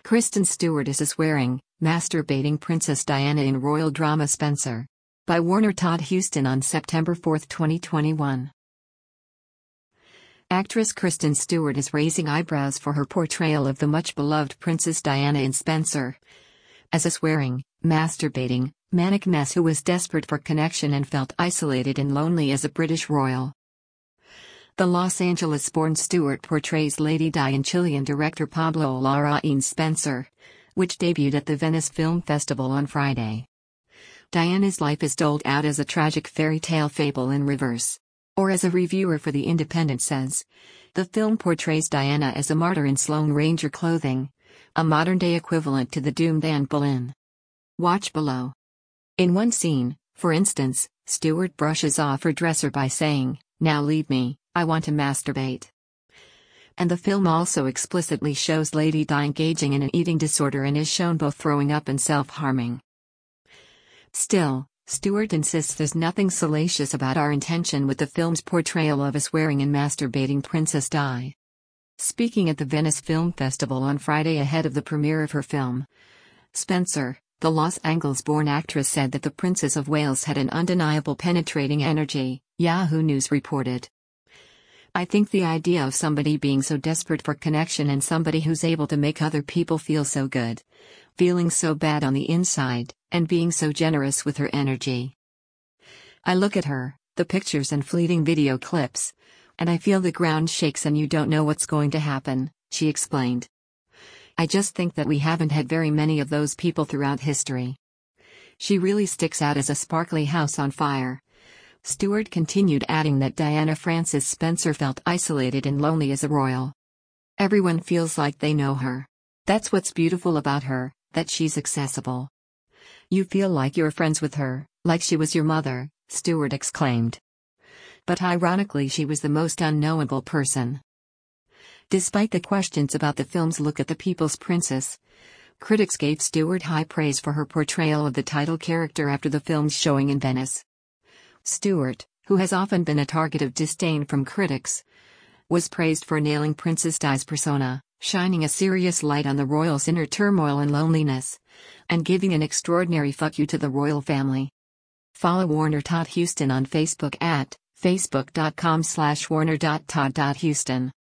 Kristen Stewart is a swearing, masturbating Princess Diana in royal drama Spencer. By Warner Todd Huston on September 4, 2021. Actress Kristen Stewart is raising eyebrows for her portrayal of the much-beloved Princess Diana in Spencer. As a swearing, masturbating, manic mess who was desperate for connection and felt isolated and lonely as a British royal. The Los Angeles-born Stewart portrays Lady Di in Chilean director Pablo Larraín's Spencer, which debuted at the Venice Film Festival on Friday. Diana's life is doled out as a tragic fairy tale fable in reverse. Or as a reviewer for The Independent says, the film portrays Diana as a martyr in Lone Ranger clothing, a modern-day equivalent to the doomed Anne Boleyn. Watch below. In one scene, for instance, Stewart brushes off her dresser by saying, "Now leave me, I want to masturbate." And the film also explicitly shows Lady Di engaging in an eating disorder and is shown both throwing up and self-harming. Still, Stewart insists there's nothing salacious about our intention with the film's portrayal of a swearing and masturbating Princess Di. Speaking at the Venice Film Festival on Friday ahead of the premiere of her film, Spencer, the Los Angeles-born actress said that the Princess of Wales had an undeniable penetrating energy, Yahoo News reported. "I think the idea of somebody being so desperate for connection and somebody who's able to make other people feel so good, feeling so bad on the inside, and being so generous with her energy. I look at her, the pictures and fleeting video clips, and I feel the ground shakes and you don't know what's going to happen," she explained. "I just think that we haven't had very many of those people throughout history. She really sticks out as a sparkly house on fire." Stewart continued, adding that Diana Frances Spencer felt isolated and lonely as a royal. "Everyone feels like they know her. That's what's beautiful about her, that she's accessible. You feel like you're friends with her, like she was your mother," Stewart exclaimed. But ironically, she was the most unknowable person. Despite the questions about the film's look at the People's Princess, critics gave Stewart high praise for her portrayal of the title character after the film's showing in Venice. Stewart, who has often been a target of disdain from critics, was praised for nailing Princess Di's persona, shining a serious light on the royals' inner turmoil and loneliness, and giving an extraordinary fuck you to the royal family. Follow Warner Todd Huston on Facebook at facebook.com/warner.todd.huston.